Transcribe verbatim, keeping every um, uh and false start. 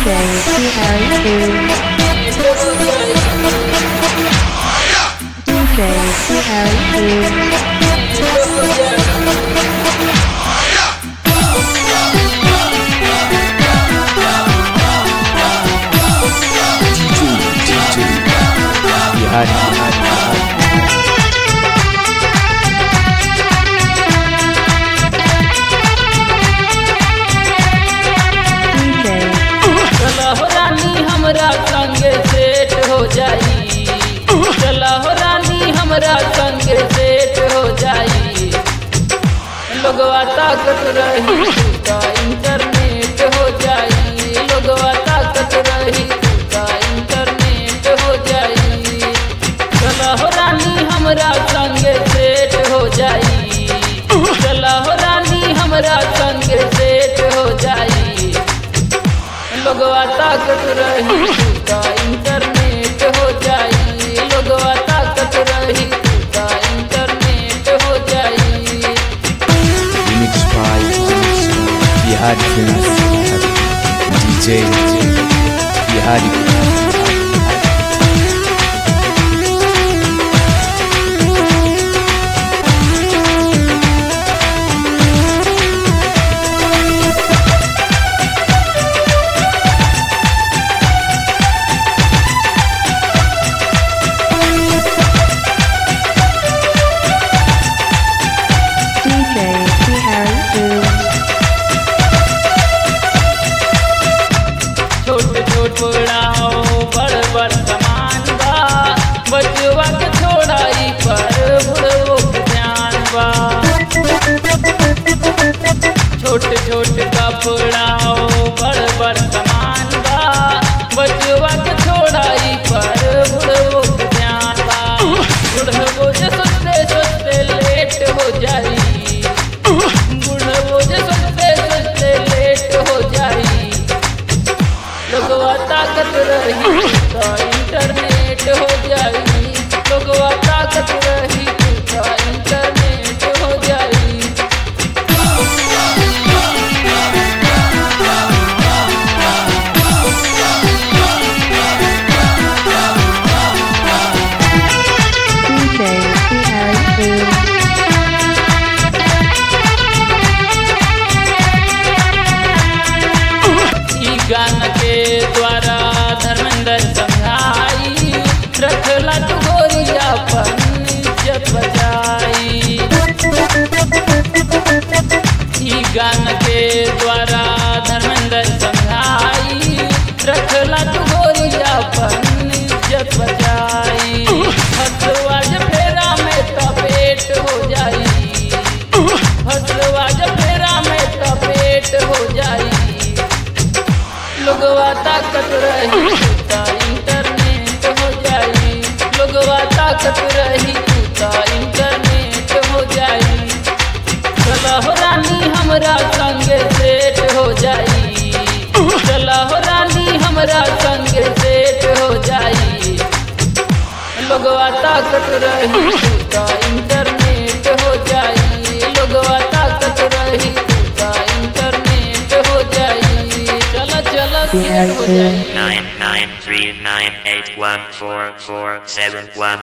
J T Harry two. D J T Harry two. Bihari, Bihari, Bihari. चला हो रानी हमरा संगे सेट हो जाई, चला हो रानी हमरा संगे सेट हो जाई। लोगवा ताकत रही का इंटरनेट हो जाई, लोगवा ताकत रही का इंटरनेट हो जाई। चला हो रानी हमरा संगे सेट हो जाई, चला हो रानी हमरा संगे सेट हो जाई। लोगवा ताकत रही का इंटरनेट हो जाई, लोगवा ताकत रही का इंटरनेट हो जाई। Remix by Bihari Films, D J Bihari. D J T Harry two. छोट छोट बड़ाओ बड़ बड़ समान बा, बचवा के छोड़ाई पर बुढ़वो के ध्यान बा। छोट छोट कपड़ाओ बड़ बड़ समान बा, बचवा के छोड़ाई पर बुढ़वो के ध्यान बा। बुढ़वो जे सोचते सोचते लेट हो जाई, बुढ़वो जे सोचते सोचते लेट हो जाई। लोगवा ताकत रही का इंटरनेट हो जाई, लोगवा ताकत रही का इंटरनेट हो जाई। D J T Harry two. ई गान के द्वारा धर्मेंद्र समझाई, रखला तू गोरिया अपन इज्जत बचाई। ई गान के द्वारा धर्मेंद्र समझाई, रखला तू गोरिया अपन इज्जत बचाई। हसवा जब फेरा में तपेट हो जाई, हसवा जब फेरा में तपेट हो जाई। लोगवा ताकत रही का इंटरनेट हो जाई, लोगवा ताकत रही का इंटरनेट हो जाई। चला हो रानी हमरा संगे सेट हो जाई, चला हो रानी हमरा संगे सेट हो जाई। लोगवा ताकत रही का इंटरनेट हो जाई, लोगवा ताकत रही का इंटरनेट हो जाई। चला चला सेट हो जाई। nine nine three nine eight one four four seven one